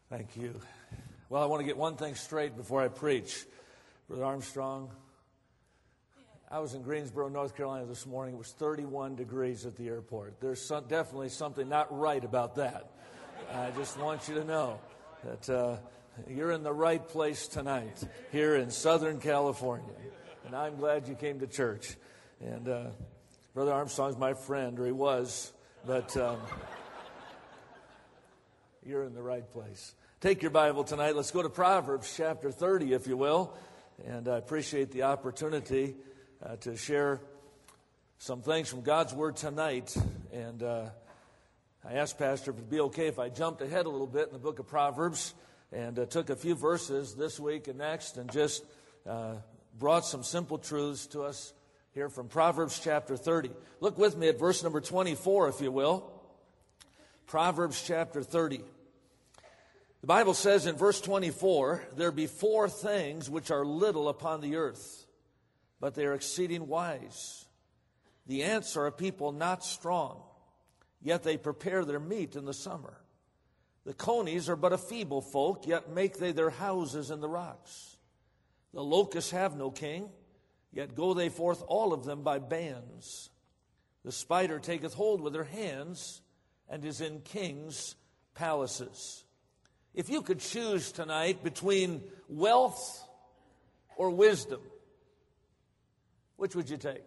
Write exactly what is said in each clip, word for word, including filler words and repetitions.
Thank you. Well, I want to get one thing straight before I preach. Brother Armstrong, I was in Greensboro, North Carolina this morning. It was thirty-one degrees at the airport. There's some, definitely something not right about that. I just want you to know that uh, you're in the right place tonight here in Southern California. And I'm glad you came to church. And uh, Brother Armstrong's my friend, or he was, but um, you're in the right place. Take your Bible tonight. Let's go to Proverbs chapter thirty, if you will. And I appreciate the opportunity uh, to share some things from God's Word tonight. And uh, I asked Pastor if it would be okay if I jumped ahead a little bit in the book of Proverbs and uh, took a few verses this week and next and just uh, brought some simple truths to us here from Proverbs chapter thirty. Look with me at verse number twenty-four, if you will. Proverbs chapter thirty. The Bible says in verse twenty-four, "There be four things which are little upon the earth, but they are exceeding wise. The ants are a people not strong, yet they prepare their meat in the summer. The conies are but a feeble folk, yet make they their houses in the rocks. The locusts have no king, yet go they forth all of them by bands. The spider taketh hold with her hands, and is in kings' palaces." If you could choose tonight between wealth or wisdom, which would you take?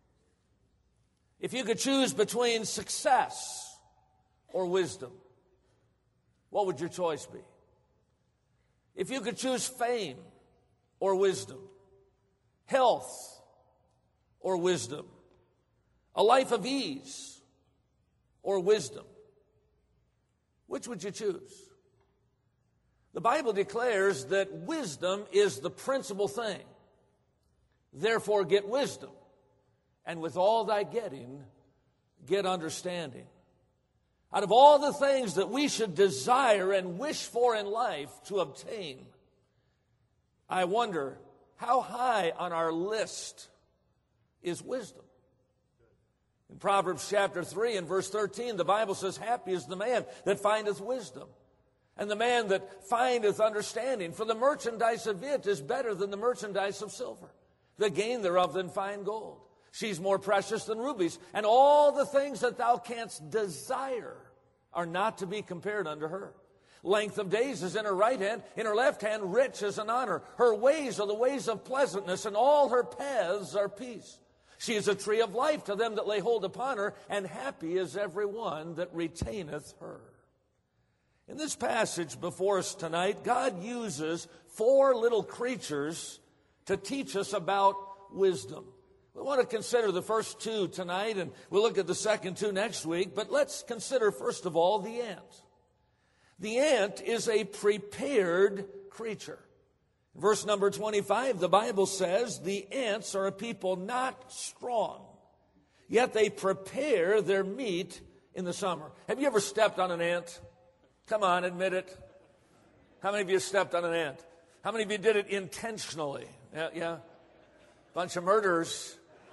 If you could choose between success or wisdom, what would your choice be? If you could choose fame or wisdom, health or wisdom, a life of ease or wisdom, which would you choose? The Bible declares that wisdom is the principal thing. Therefore, get wisdom, and with all thy getting, get understanding. Out of all the things that we should desire and wish for in life to obtain, I wonder how high on our list is wisdom. In Proverbs chapter three and verse thirteen, the Bible says, "Happy is the man that findeth wisdom, and the man that findeth understanding. For the merchandise of it is better than the merchandise of silver, the gain thereof than fine gold. She's more precious than rubies, and all the things that thou canst desire are not to be compared unto her. Length of days is in her right hand, in her left hand riches and honor. Her ways are the ways of pleasantness, and all her paths are peace. She is a tree of life to them that lay hold upon her, and happy is every one that retaineth her." In this passage before us tonight, God uses four little creatures to teach us about wisdom. We want to consider the first two tonight, and we'll look at the second two next week. But let's consider, first of all, the ant. The ant is a prepared creature. In verse number twenty-five, the Bible says, "The ants are a people not strong, yet they prepare their meat in the summer." Have you ever stepped on an ant? Come on, admit it. How many of you stepped on an ant? How many of you did it intentionally? Yeah, yeah. Bunch of murderers.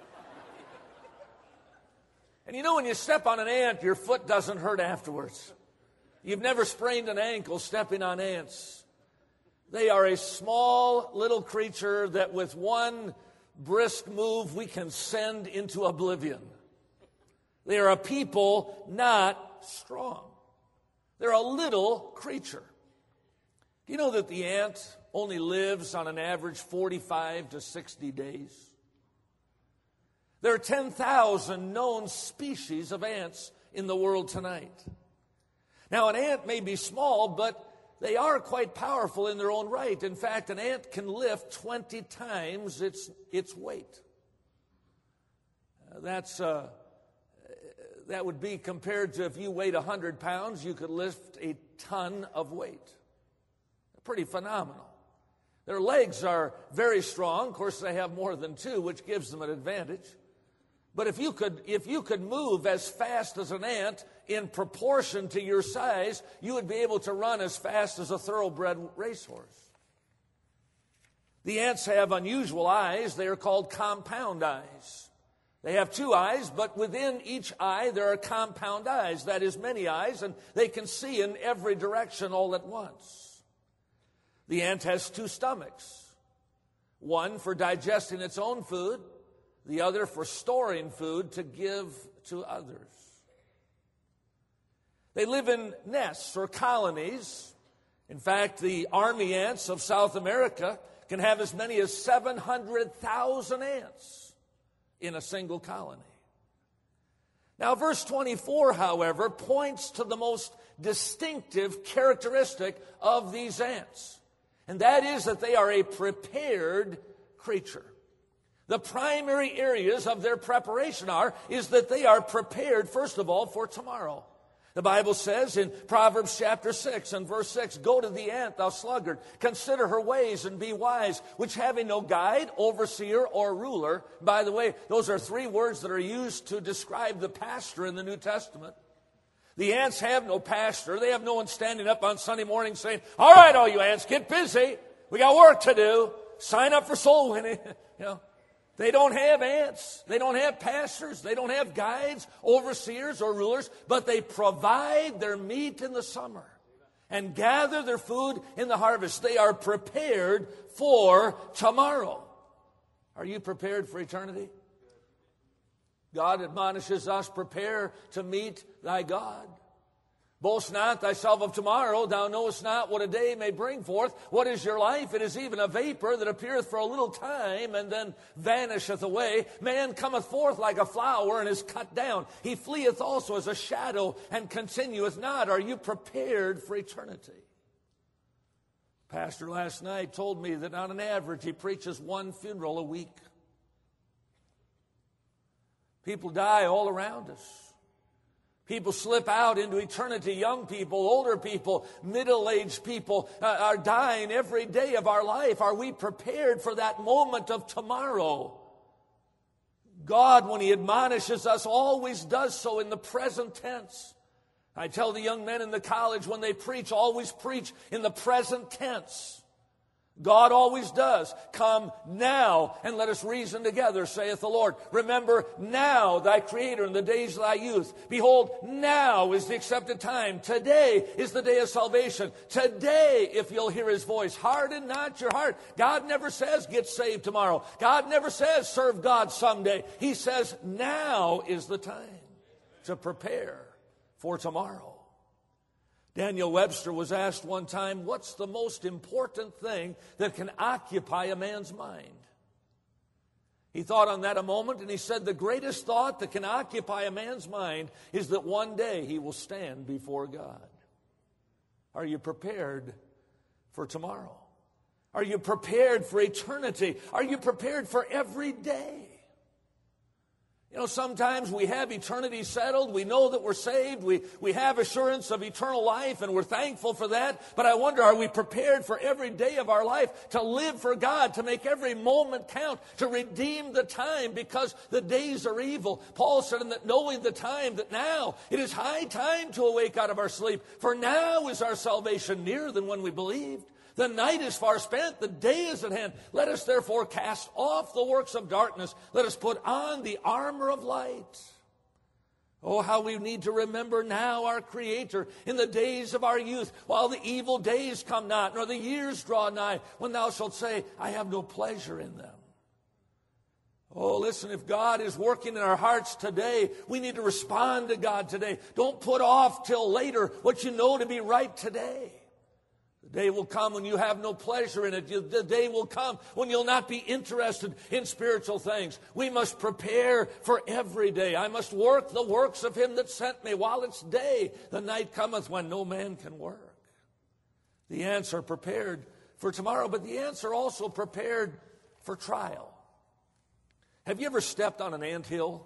And you know, when you step on an ant, your foot doesn't hurt afterwards. You've never sprained an ankle stepping on ants. They are a small little creature that with one brisk move we can send into oblivion. They are a people not strong. They're a little creature. Do you know that the ant only lives on an average forty-five to sixty days? There are ten thousand known species of ants in the world tonight. Now, an ant may be small, but they are quite powerful in their own right. In fact, an ant can lift twenty times its, its weight. Uh, that's... Uh, That would be compared to if you weighed one hundred pounds, you could lift a ton of weight. Pretty phenomenal. Their legs are very strong. Of course, they have more than two, which gives them an advantage. But if you could, if you could move as fast as an ant in proportion to your size, you would be able to run as fast as a thoroughbred racehorse. The ants have unusual eyes. They are called compound eyes. They have two eyes, but within each eye there are compound eyes, that is, many eyes, and they can see in every direction all at once. The ant has two stomachs, one for digesting its own food, the other for storing food to give to others. They live in nests or colonies. In fact, the army ants of South America can have as many as seven hundred thousand ants in a single colony. Now, verse twenty-four, however, points to the most distinctive characteristic of these ants, and that is that they are a prepared creature. The primary areas of their preparation are, is that they are prepared, first of all, for tomorrow. The Bible says in Proverbs chapter six and verse six, "Go to the ant, thou sluggard, consider her ways and be wise, which having no guide, overseer, or ruler." By the way, those are three words that are used to describe the pastor in the New Testament. The ants have no pastor. They have no one standing up on Sunday morning saying, "All right, all you ants, get busy. We got work to do. Sign up for soul winning." You know, they don't have ants. They don't have pastors. They don't have guides, overseers, or rulers, but they provide their meat in the summer and gather their food in the harvest. They are prepared for tomorrow. Are you prepared for eternity? God admonishes us, "Prepare to meet thy God. Boast not thyself of tomorrow, thou knowest not what a day may bring forth. What is your life? It is even a vapor that appeareth for a little time and then vanisheth away. Man cometh forth like a flower and is cut down. He fleeth also as a shadow and continueth not." Are you prepared for eternity? Pastor last night told me that on an average he preaches one funeral a week. People die all around us. People slip out into eternity. Young people, older people, middle-aged people uh, are dying every day of our life. Are we prepared for that moment of tomorrow? God, when He admonishes us, always does so in the present tense. I tell the young men in the college when they preach, always preach in the present tense. God always does. "Come now and let us reason together, saith the Lord. Remember now thy Creator in the days of thy youth. Behold, now is the accepted time. Today is the day of salvation. Today, if you'll hear His voice, harden not your heart." God never says get saved tomorrow. God never says serve God someday. He says now is the time to prepare for tomorrow. Daniel Webster was asked one time, "What's the most important thing that can occupy a man's mind?" He thought on that a moment, and he said, "The greatest thought that can occupy a man's mind is that one day he will stand before God." Are you prepared for tomorrow? Are you prepared for eternity? Are you prepared for every day? You know, sometimes we have eternity settled. We know that we're saved. We, we have assurance of eternal life, and we're thankful for that. But I wonder, are we prepared for every day of our life to live for God, to make every moment count, to redeem the time, because the days are evil? Paul said, "In that knowing the time, that now it is high time to awake out of our sleep. For now is our salvation nearer than when we believed. The night is far spent, the day is at hand. Let us therefore cast off the works of darkness. Let us put on the armor of light." Oh, how we need to remember now our Creator in the days of our youth, while the evil days come not, nor the years draw nigh, when thou shalt say, "I have no pleasure in them." Oh, listen, if God is working in our hearts today, we need to respond to God today. Don't put off till later what you know to be right today. The day will come when you have no pleasure in it. The day will come when you'll not be interested in spiritual things. We must prepare for every day. I must work the works of Him that sent me while it's day. The night cometh when no man can work. The ants are prepared for tomorrow, but the ants are also prepared for trial. Have you ever stepped on an anthill?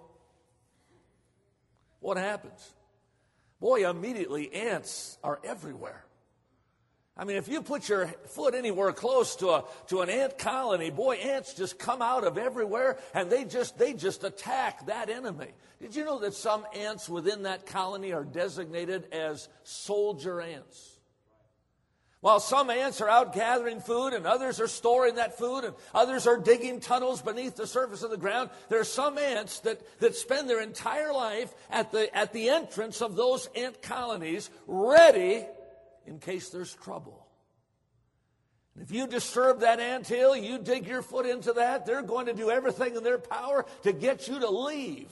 What happens? Boy, immediately ants are everywhere. I mean, if you put your foot anywhere close to a to an ant colony, boy, ants just come out of everywhere, and they just they just attack that enemy. Did you know that some ants within that colony are designated as soldier ants? While some ants are out gathering food and others are storing that food and others are digging tunnels beneath the surface of the ground, there are some ants that, that spend their entire life at the, at the entrance of those ant colonies, ready in case there's trouble. And if you disturb that anthill, you dig your foot into that, they're going to do everything in their power to get you to leave.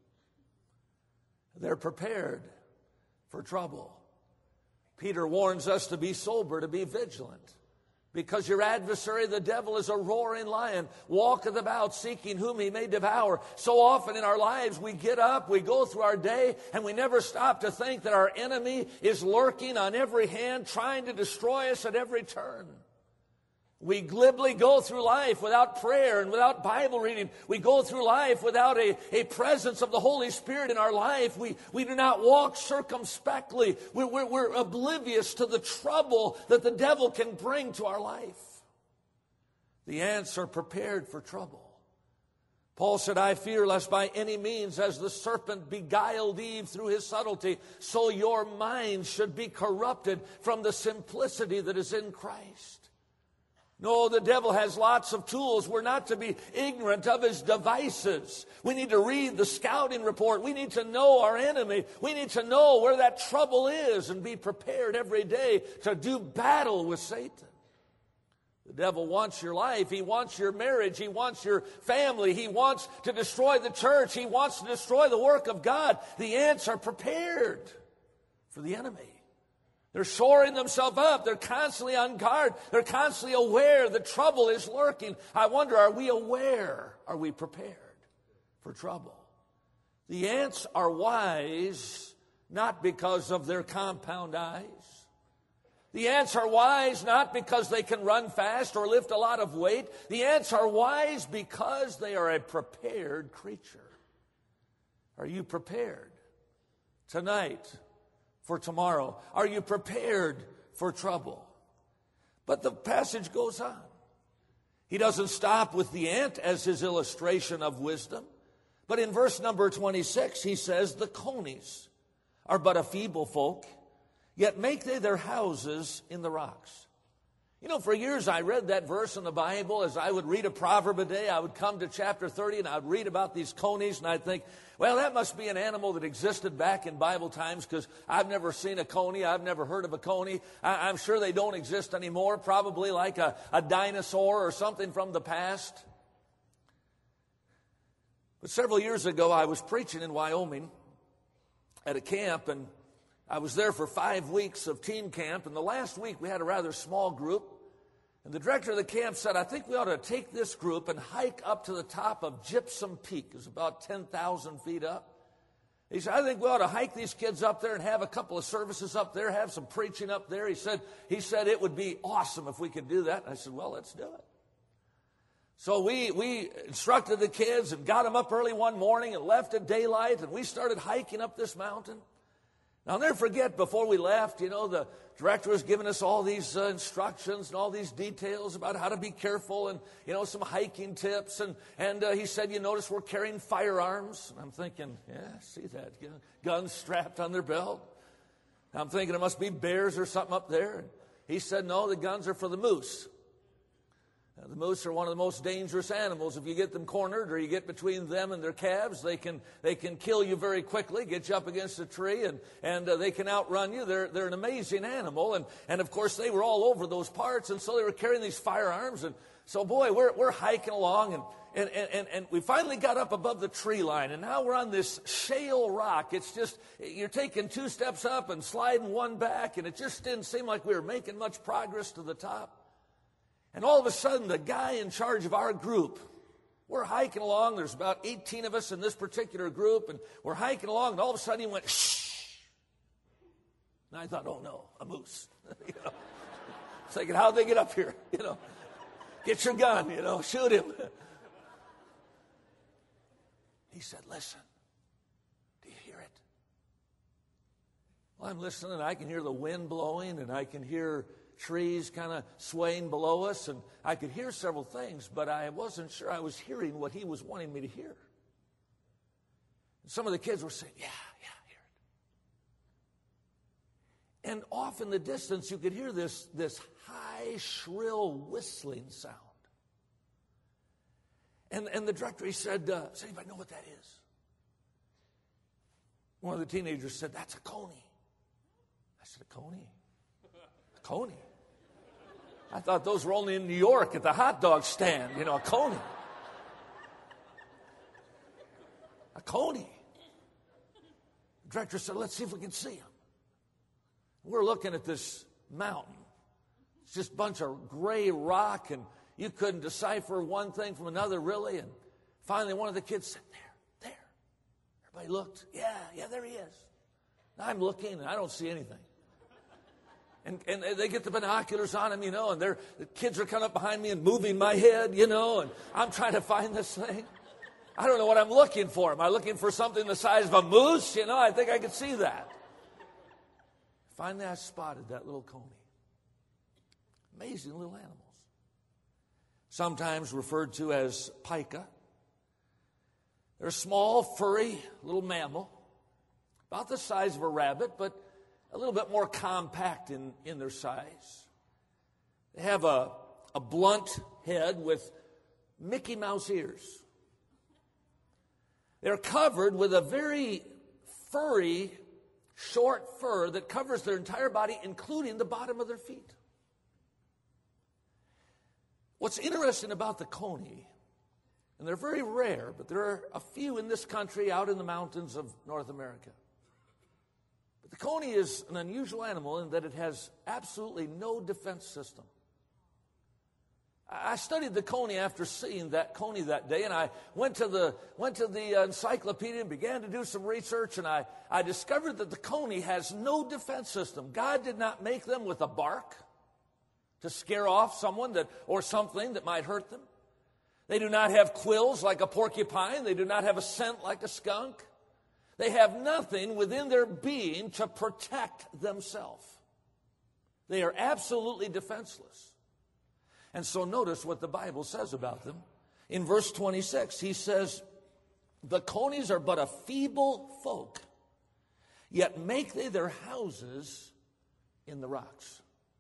They're prepared for trouble. Peter warns us to be sober, to be vigilant, because your adversary, the devil, is a roaring lion, walketh about seeking whom he may devour. So often in our lives we get up, we go through our day, and we never stop to think that our enemy is lurking on every hand, trying to destroy us at every turn. We glibly go through life without prayer and without Bible reading. We go through life without a, a presence of the Holy Spirit in our life. We, we do not walk circumspectly. We're, we're, we're oblivious to the trouble that the devil can bring to our life. The ants are prepared for trouble. Paul said, I fear lest by any means, as the serpent beguiled Eve through his subtlety, so your mind should be corrupted from the simplicity that is in Christ. No, the devil has lots of tools. We're not to be ignorant of his devices. We need to read the scouting report. We need to know our enemy. We need to know where that trouble is and be prepared every day to do battle with Satan. The devil wants your life. He wants your marriage. He wants your family. He wants to destroy the church. He wants to destroy the work of God. The ants are prepared for the enemy. They're shoring themselves up. They're constantly on guard. They're constantly aware the trouble is lurking. I wonder, are we aware? Are we prepared for trouble? The ants are wise not because of their compound eyes. The ants are wise not because they can run fast or lift a lot of weight. The ants are wise because they are a prepared creature. Are you prepared tonight for tomorrow? Are you prepared for trouble? But the passage goes on. He doesn't stop with the ant as his illustration of wisdom. But in verse number twenty-six, he says, the conies are but a feeble folk, yet make they their houses in the rocks. You know, for years I read that verse in the Bible. As I would read a proverb a day, I would come to chapter thirty and I would read about these conies, and I'd think, well, that must be an animal that existed back in Bible times, because I've never seen a coney. I've never heard of a coney. I, I'm sure they don't exist anymore, probably like a, a dinosaur or something from the past. But several years ago, I was preaching in Wyoming at a camp, and I was there for five weeks of teen camp, and the last week we had a rather small group. And the director of the camp said, I think we ought to take this group and hike up to the top of Gypsum Peak. It's about ten thousand feet up. He said, I think we ought to hike these kids up there and have a couple of services up there, have some preaching up there. He said, he said it would be awesome if we could do that. And I said, well, let's do it. So we, we instructed the kids and got them up early one morning and left at daylight, and we started hiking up this mountain. Now, I'll never forget, before we left, you know, the director was giving us all these uh, instructions and all these details about how to be careful and, you know, some hiking tips. And, and uh, he said, you notice we're carrying firearms. And I'm thinking, yeah, I see that. You know, guns strapped on their belt. And I'm thinking it must be bears or something up there. And he said, no, the guns are for the moose. Uh, the moose are one of the most dangerous animals. If you get them cornered or you get between them and their calves, they can they can kill you very quickly, get you up against a tree, and, and uh, they can outrun you. They're, they're an amazing animal. And, and, of course, they were all over those parts, and so they were carrying these firearms. And so, boy, we're, we're hiking along, and, and, and, and we finally got up above the tree line, and now we're on this shale rock. It's just, you're taking two steps up and sliding one back, and it just didn't seem like we were making much progress to the top. And all of a sudden, the guy in charge of our group, we're hiking along. There's about eighteen of us in this particular group, and we're hiking along, and all of a sudden he went, shh. And I thought, oh, no, a moose. you know, thinking, how'd they get up here? You know, get your gun, you know, shoot him. He said, listen, do you hear it? Well, I'm listening, and I can hear the wind blowing, and I can hear trees kind of swaying below us, and I could hear several things, but I wasn't sure I was hearing what he was wanting me to hear. And some of the kids were saying, yeah, yeah, I And off in the distance, you could hear this, this high, shrill whistling sound. And, and the director, he said, uh, does anybody know what that is? One of the teenagers said, that's a coney. I said, a coney? A coney? I thought those were only in New York at the hot dog stand, you know, a coney. A coney. The director said, let's see if we can see him. We're looking at this mountain. It's just a bunch of gray rock, and you couldn't decipher one thing from another, really. And finally, one of the kids said, there, there. Everybody looked. Yeah, yeah, there he is. I'm looking, and I don't see anything. And, and they get the binoculars on him, you know, and they're, the kids are coming up behind me and moving my head, you know, and I'm trying to find this thing. I don't know what I'm looking for. Am I looking for something the size of a moose? You know, I think I could see that. Finally, I spotted that little coney. Amazing little animals. Sometimes referred to as pika. They're a small, furry little mammal, about the size of a rabbit, but a little bit more compact in, in their size. They have a, a blunt head with Mickey Mouse ears. They're covered with a very furry, short fur that covers their entire body, including the bottom of their feet. What's interesting about the coney, and they're very rare, but there are a few in this country out in the mountains of North America. But the coney is an unusual animal in that it has absolutely no defense system. I studied the coney after seeing that coney that day, and I went to the went to the encyclopedia and began to do some research, and I, I discovered that the coney has no defense system. God did not make them with a bark to scare off someone that or something that might hurt them. They do not have quills like a porcupine. They do not have a scent like a skunk. They have nothing within their being to protect themselves. They are absolutely defenseless. And so notice what the Bible says about them. In verse twenty-six, he says, the conies are but a feeble folk, yet make they their houses in the rocks.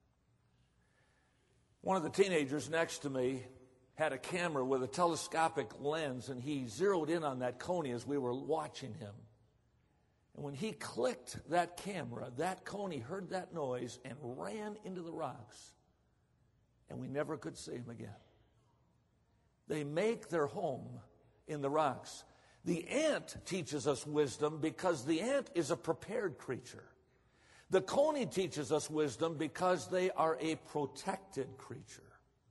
One of the teenagers next to me had a camera with a telescopic lens, and he zeroed in on that coney as we were watching him. And when he clicked that camera, that coney heard that noise and ran into the rocks. And we never could see him again. They make their home in the rocks. The ant teaches us wisdom because the ant is a prepared creature. The coney teaches us wisdom because they are a protected creature.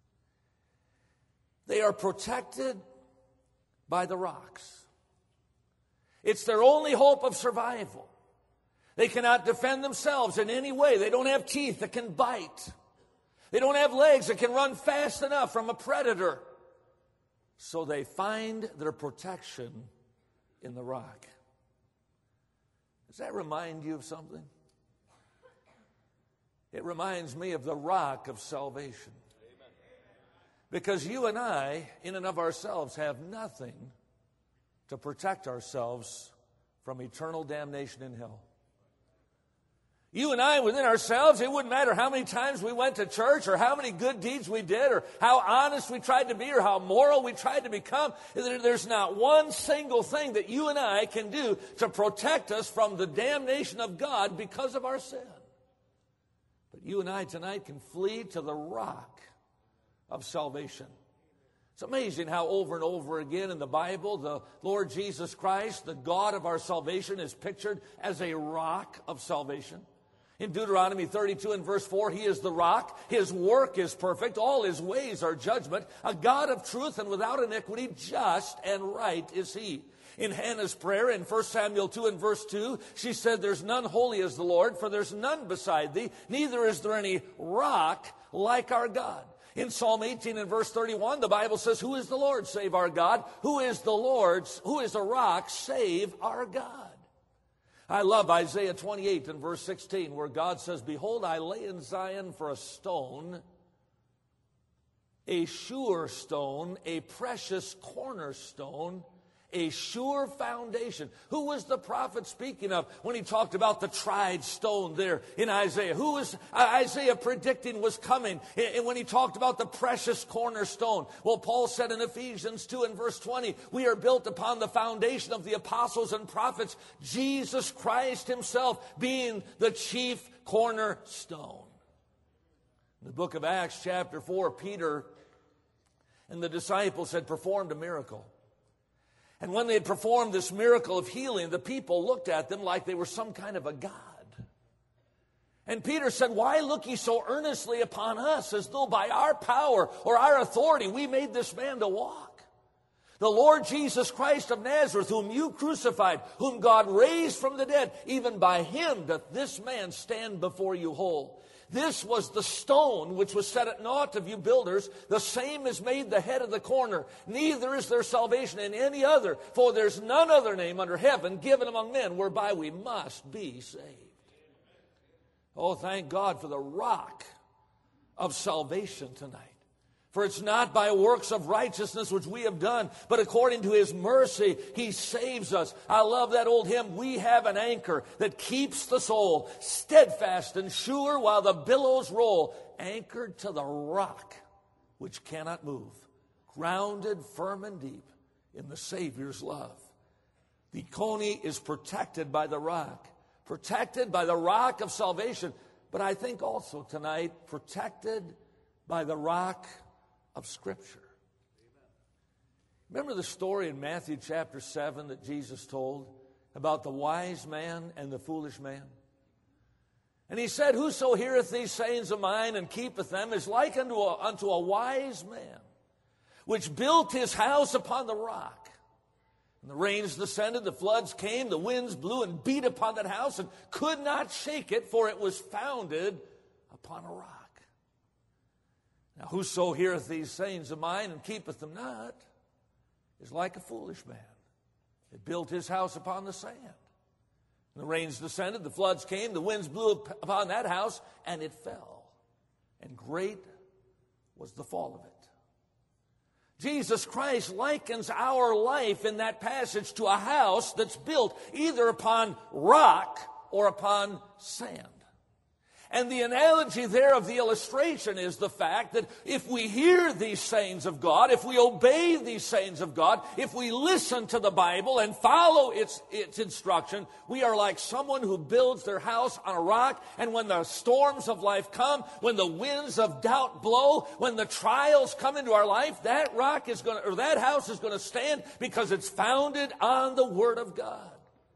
They are protected by the rocks. It's their only hope of survival. They cannot defend themselves in any way. They don't have teeth that can bite. They don't have legs that can run fast enough from a predator. So they find their protection in the rock. Does that remind you of something? It reminds me of the rock of salvation. Because you and I, in and of ourselves, have nothing to protect ourselves from eternal damnation in hell. You and I, within ourselves, it wouldn't matter how many times we went to church or how many good deeds we did or how honest we tried to be or how moral we tried to become. There's not one single thing that you and I can do to protect us from the damnation of God because of our sin. But you and I tonight can flee to the rock of salvation. It's amazing how over and over again in the Bible, the Lord Jesus Christ, the God of our salvation, is pictured as a rock of salvation. In Deuteronomy thirty-two and verse four, he is the rock. His work is perfect. All his ways are judgment. A God of truth and without iniquity, just and right is he. In Hannah's prayer in First Samuel two and verse two, she said, there's none holy as the Lord, for there's none beside thee, neither is there any rock like our God. In Psalm eighteen and verse thirty-one, the Bible says, who is the Lord save our God? Who is the Lord's, who is a rock save our God? I love Isaiah twenty-eight and verse sixteen, where God says, behold, I lay in Zion for a stone, a sure stone, a precious cornerstone, A sure foundation. Who was the prophet speaking of when he talked about the tried stone there in Isaiah? Who was Isaiah predicting was coming when he talked about the precious cornerstone? Well, Paul said in Ephesians two and verse twenty, we are built upon the foundation of the apostles and prophets, Jesus Christ himself being the chief cornerstone. In the book of Acts chapter four, Peter and the disciples had performed a miracle. And when they had performed this miracle of healing, the people looked at them like they were some kind of a god. And Peter said, why look ye so earnestly upon us, as though by our power or our authority we made this man to walk? The Lord Jesus Christ of Nazareth, whom you crucified, whom God raised from the dead, even by him doth this man stand before you whole. This was the stone which was set at naught of you builders. The same is made the head of the corner. Neither is there salvation in any other, for there's none other name under heaven given among men whereby we must be saved. Oh, thank God for the rock of salvation tonight. For it's not by works of righteousness which we have done, but according to his mercy, he saves us. I love that old hymn, we have an anchor that keeps the soul steadfast and sure while the billows roll, anchored to the rock which cannot move, grounded firm and deep in the Savior's love. The coney is protected by the rock, protected by the rock of salvation, but I think also tonight protected by the rock of Scripture. Remember the story in Matthew chapter seven that Jesus told about the wise man and the foolish man? And he said, whoso heareth these sayings of mine and keepeth them is like unto a, unto a wise man, which built his house upon the rock. And the rains descended, the floods came, the winds blew and beat upon that house and could not shake it, for it was founded upon a rock. Now, whoso heareth these sayings of mine and keepeth them not is like a foolish man that built his house upon the sand. And the rains descended, the floods came, the winds blew upon that house, and it fell. And great was the fall of it. Jesus Christ likens our life in that passage to a house that's built either upon rock or upon sand. And the analogy there of the illustration is the fact that if we hear these sayings of God, if we obey these sayings of God, if we listen to the Bible and follow its, its instruction, we are like someone who builds their house on a rock, and when the storms of life come, when the winds of doubt blow, when the trials come into our life, that rock is going to, or that house is going to stand because it's founded on the Word of God.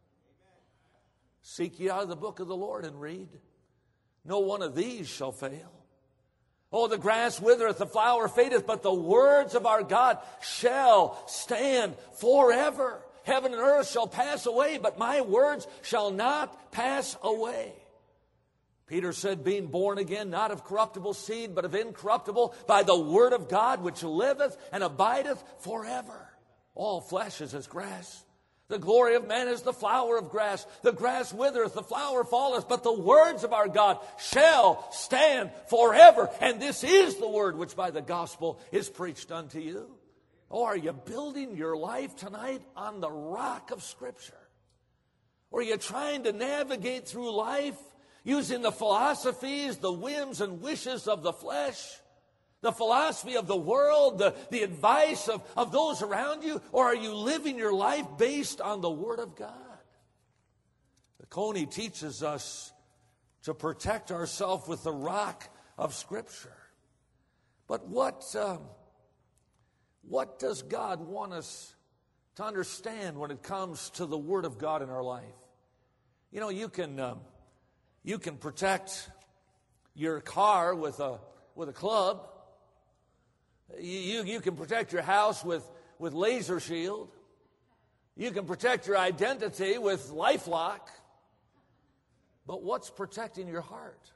Seek ye out the book of the Lord and read. No one of these shall fail. Oh, the grass withereth, the flower fadeth, but the words of our God shall stand forever. Heaven and earth shall pass away, but my words shall not pass away. Peter said, being born again, not of corruptible seed, but of incorruptible, by the word of God, which liveth and abideth forever. All flesh is as grass. The glory of man is the flower of grass. The grass withereth, the flower falleth, but the words of our God shall stand forever. And this is the word which by the gospel is preached unto you. Oh, are you building your life tonight on the rock of Scripture? Or are you trying to navigate through life using the philosophies, the whims and wishes of the flesh? The philosophy of the world, the, the advice of, of those around you? Or are you living your life based on the Word of God? The Coney teaches us to protect ourselves with the rock of Scripture. But what, um, what does God want us to understand when it comes to the Word of God in our life? You know, you can, um, you can protect your car with a, with a club. You, you can protect your house with, with Laser Shield. You can protect your identity with LifeLock. But what's protecting your heart?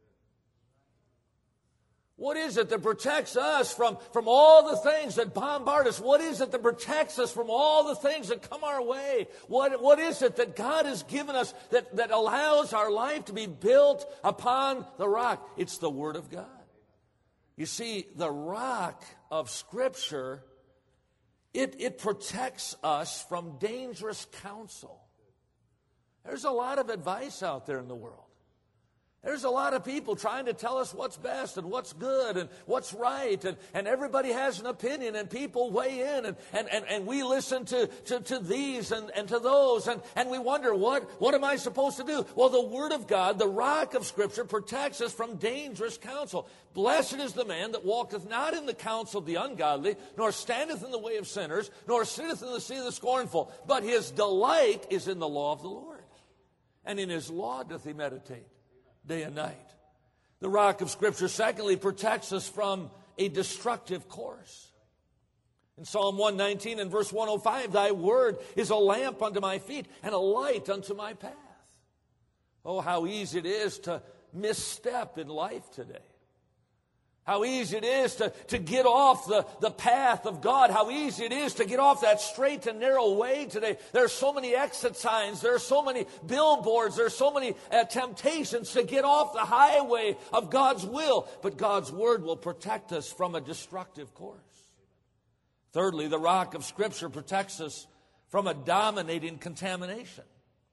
What is it that protects us from, from all the things that bombard us? What is it that protects us from all the things that come our way? What, what is it that God has given us that, that allows our life to be built upon the rock? It's the Word of God. You see, the rock of Scripture it, it protects us from dangerous counsel. There's a lot of advice out there in the world. There's a lot of people trying to tell us what's best and what's good and what's right. And, and everybody has an opinion, and people weigh in. And, and, and, and we listen to, to, to these and, and to those. And, and we wonder, what, what am I supposed to do? Well, the Word of God, the rock of Scripture, protects us from dangerous counsel. Blessed is the man that walketh not in the counsel of the ungodly, nor standeth in the way of sinners, nor sitteth in the seat of the scornful. But his delight is in the law of the Lord. And in his law doth he meditate day and night. The rock of Scripture, secondly, protects us from a destructive course. In Psalm one nineteen and verse one oh five, thy word is a lamp unto my feet and a light unto my path. Oh, how easy it is to misstep in life today. How easy it is to, to get off the, the path of God. How easy it is to get off that straight and narrow way today. There are so many exit signs. There are so many billboards. There are so many uh, temptations to get off the highway of God's will. But God's word will protect us from a destructive course. Thirdly, the rock of Scripture protects us from a dominating contamination.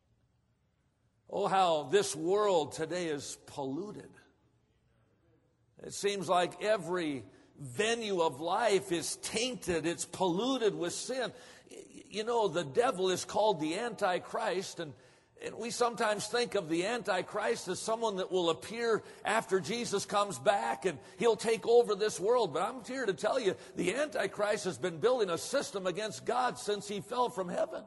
Oh, how this world today is polluted. It seems like every venue of life is tainted. It's polluted with sin. You know, the devil is called the Antichrist, and, and we sometimes think of the Antichrist as someone that will appear after Jesus comes back, and he'll take over this world. But I'm here to tell you, the Antichrist has been building a system against God since he fell from heaven.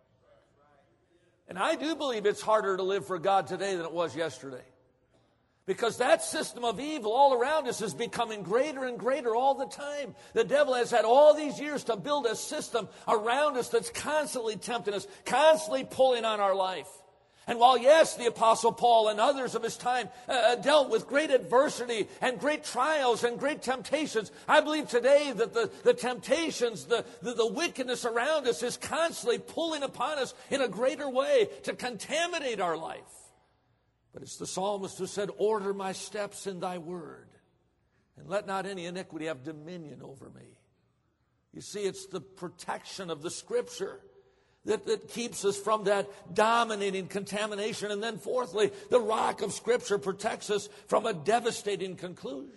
And I do believe it's harder to live for God today than it was yesterday. Because that system of evil all around us is becoming greater and greater all the time. The devil has had all these years to build a system around us that's constantly tempting us, constantly pulling on our life. And while, yes, the Apostle Paul and others of his time uh, dealt with great adversity and great trials and great temptations, I believe today that the, the temptations, the, the, the wickedness around us is constantly pulling upon us in a greater way to contaminate our life. But it's the psalmist who said, order my steps in thy word, and let not any iniquity have dominion over me. You see, it's the protection of the Scripture that, that keeps us from that dominating contamination. And then fourthly, the rock of Scripture protects us from a devastating conclusion.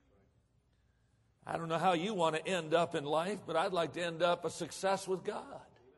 I don't know how you want to end up in life, but I'd like to end up a success with God.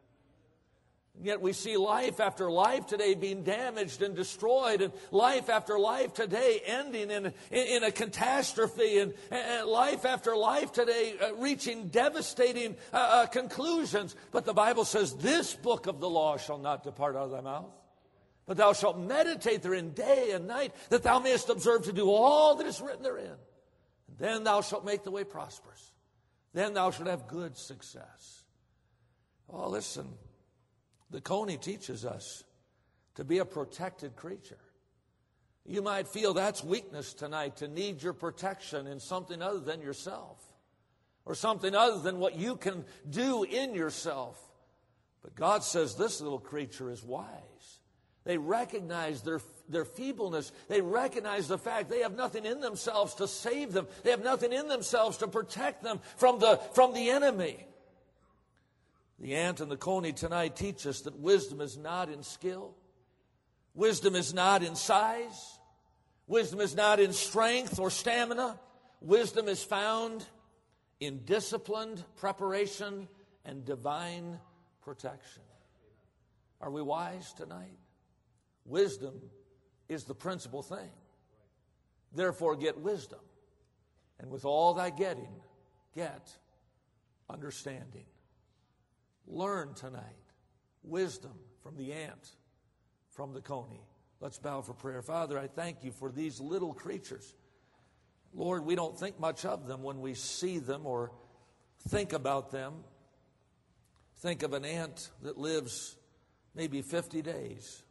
And yet we see life after life today being damaged and destroyed, and life after life today ending in, in, in a catastrophe, and, and life after life today uh, reaching devastating uh, uh, conclusions. But the Bible says, this book of the law shall not depart out of thy mouth, but thou shalt meditate therein day and night, that thou mayest observe to do all that is written therein. And then thou shalt make the way prosperous. Then thou shalt have good success. Oh, listen. The Coney teaches us to be a protected creature. You might feel that's weakness tonight, to need your protection in something other than yourself, or something other than what you can do in yourself. But God says this little creature is wise. They recognize their, their feebleness. They recognize the fact they have nothing in themselves to save them. They have nothing in themselves to protect them from the, from the enemy. The ant and the coney tonight teach us that wisdom is not in skill. Wisdom is not in size. Wisdom is not in strength or stamina. Wisdom is found in disciplined preparation and divine protection. Are we wise tonight? Wisdom is the principal thing. Therefore, get wisdom. And with all thy getting, get understanding. Learn tonight wisdom from the ant, from the coney. Let's bow for prayer. Father, I thank you for these little creatures. Lord, we don't think much of them when we see them or think about them. Think of an ant that lives maybe fifty days.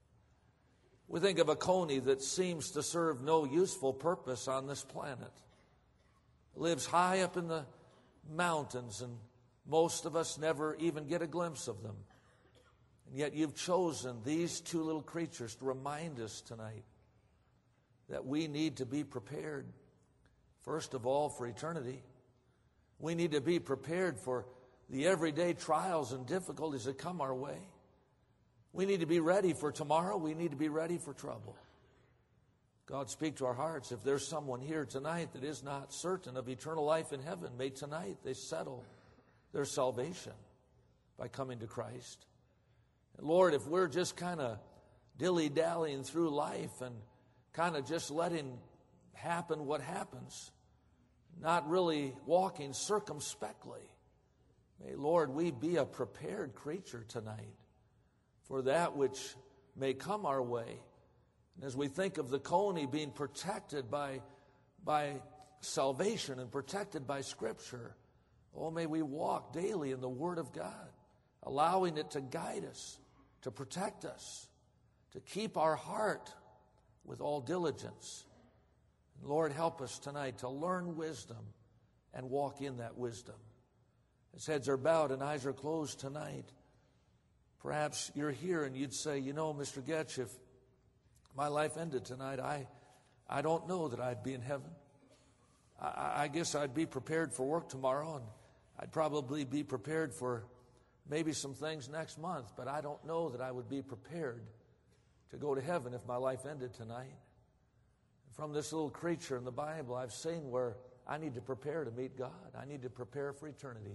We think of a coney that seems to serve no useful purpose on this planet. Lives high up in the mountains, and most of us never even get a glimpse of them. And yet you've chosen these two little creatures to remind us tonight that we need to be prepared, first of all, for eternity. We need to be prepared for the everyday trials and difficulties that come our way. We need to be ready for tomorrow. We need to be ready for trouble. God, speak to our hearts. If there's someone here tonight that is not certain of eternal life in heaven, may tonight they settle their salvation by coming to Christ. And Lord, if we're just kind of dilly-dallying through life and kind of just letting happen what happens, not really walking circumspectly, may, Lord, we be a prepared creature tonight for that which may come our way. And as we think of the Coney being protected by, by salvation and protected by Scripture, oh, may we walk daily in the Word of God, allowing it to guide us, to protect us, to keep our heart with all diligence. And Lord, help us tonight to learn wisdom and walk in that wisdom. As heads are bowed and eyes are closed tonight, perhaps you're here and you'd say, you know, Mister Getch, if my life ended tonight, I, I don't know that I'd be in heaven. I, I guess I'd be prepared for work tomorrow, and I'd probably be prepared for maybe some things next month, but I don't know that I would be prepared to go to heaven if my life ended tonight. From this little creature in the Bible, I've seen where I need to prepare to meet God. I need to prepare for eternity.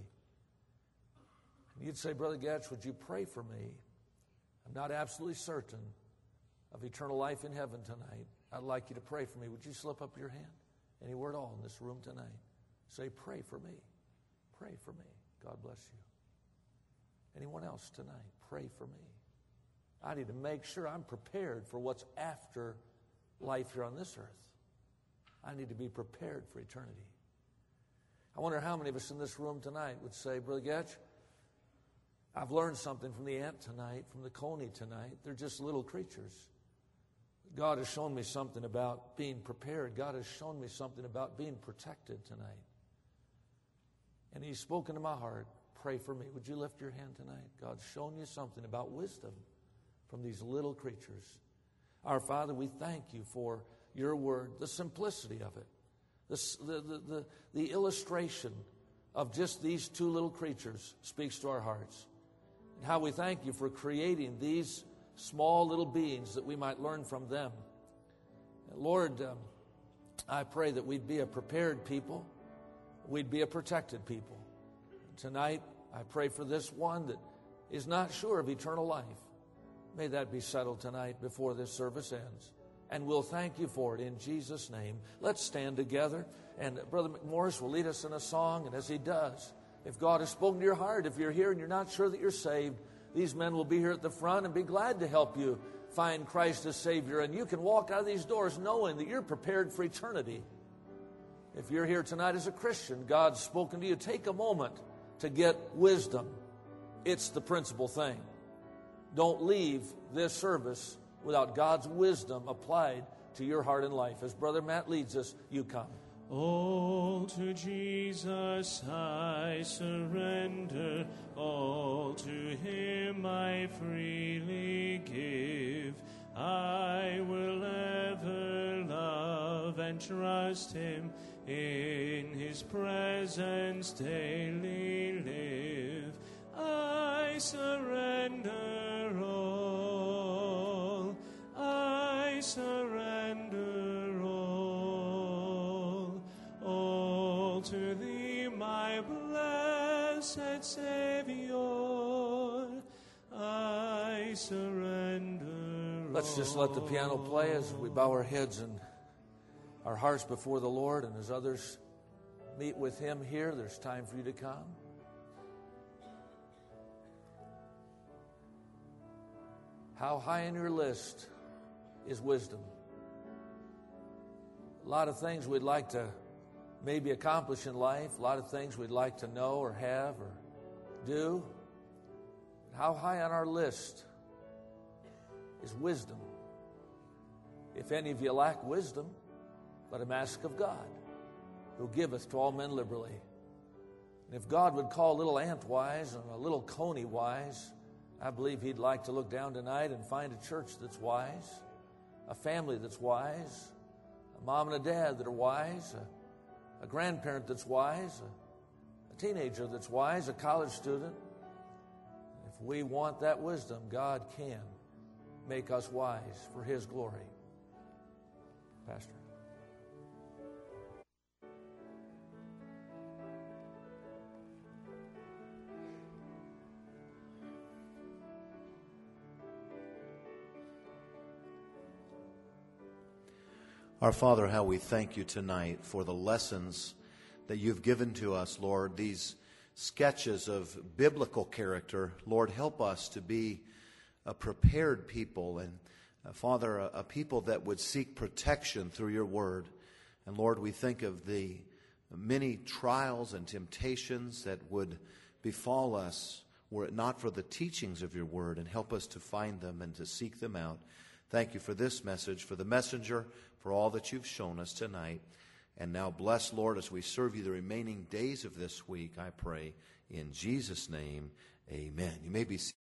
And you'd say, Brother Getch, would you pray for me? I'm not absolutely certain of eternal life in heaven tonight. I'd like you to pray for me. Would you slip up your hand? Anywhere at all in this room tonight. Say, pray for me. Pray for me. God bless you. Anyone else tonight? Pray for me. I need to make sure I'm prepared for what's after life here on this earth. I need to be prepared for eternity. I wonder how many of us in this room tonight would say, Brother Getch, I've learned something from the ant tonight, from the coney tonight. They're just little creatures. God has shown me something about being prepared. God has shown me something about being protected tonight. And He's spoken to my heart. Pray for me. Would you lift your hand tonight? God's shown you something about wisdom from these little creatures. Our Father, we thank you for your word, the simplicity of it, the, the, the, the, the illustration of just these two little creatures speaks to our hearts. And how we thank you for creating these small little beings that we might learn from them. And Lord, um, I pray that we'd be a prepared people. We'd be a protected people. And tonight, I pray for this one that is not sure of eternal life. May that be settled tonight before this service ends. And we'll thank you for it in Jesus' name. Let's stand together. And Brother McMorris will lead us in a song. And as he does, if God has spoken to your heart, if you're here and you're not sure that you're saved, these men will be here at the front and be glad to help you find Christ as Savior. And you can walk out of these doors knowing that you're prepared for eternity. If you're here tonight as a Christian, God's spoken to you, take a moment to get wisdom. It's the principal thing. Don't leave this service without God's wisdom applied to your heart and life. As Brother Matt leads us, you come. All to Jesus I surrender, all to Him I freely give. I will ever love and trust Him, in His presence daily live. I surrender all, I surrender all, all to Thee, my blessed Savior, I surrender all. Let's just let the piano play as we bow our heads and our hearts before the Lord, and as others meet with Him here, there's time for you to come. How high in your list is wisdom? A lot of things we'd like to maybe accomplish in life, a lot of things we'd like to know or have or do. How high on our list is wisdom? If any of you lack wisdom, let him ask of God, who giveth to all men liberally. And if God would call a little ant wise and a little coney wise, I believe He'd like to look down tonight and find a church that's wise, a family that's wise, a mom and a dad that are wise, a, a grandparent that's wise, a, a a teenager that's wise, a college student. If we want that wisdom, God can make us wise for His glory. Pastor. Our Father, how we thank you tonight for the lessons that you've given to us, Lord, these sketches of biblical character. Lord, help us to be a prepared people and, uh, Father, a, a people that would seek protection through your word. And Lord, we think of the many trials and temptations that would befall us were it not for the teachings of your word, and help us to find them and to seek them out. Thank you for this message, for the messenger, for all that you've shown us tonight. And now bless, Lord, as we serve you the remaining days of this week, I pray. In Jesus' name, amen. You may be seated.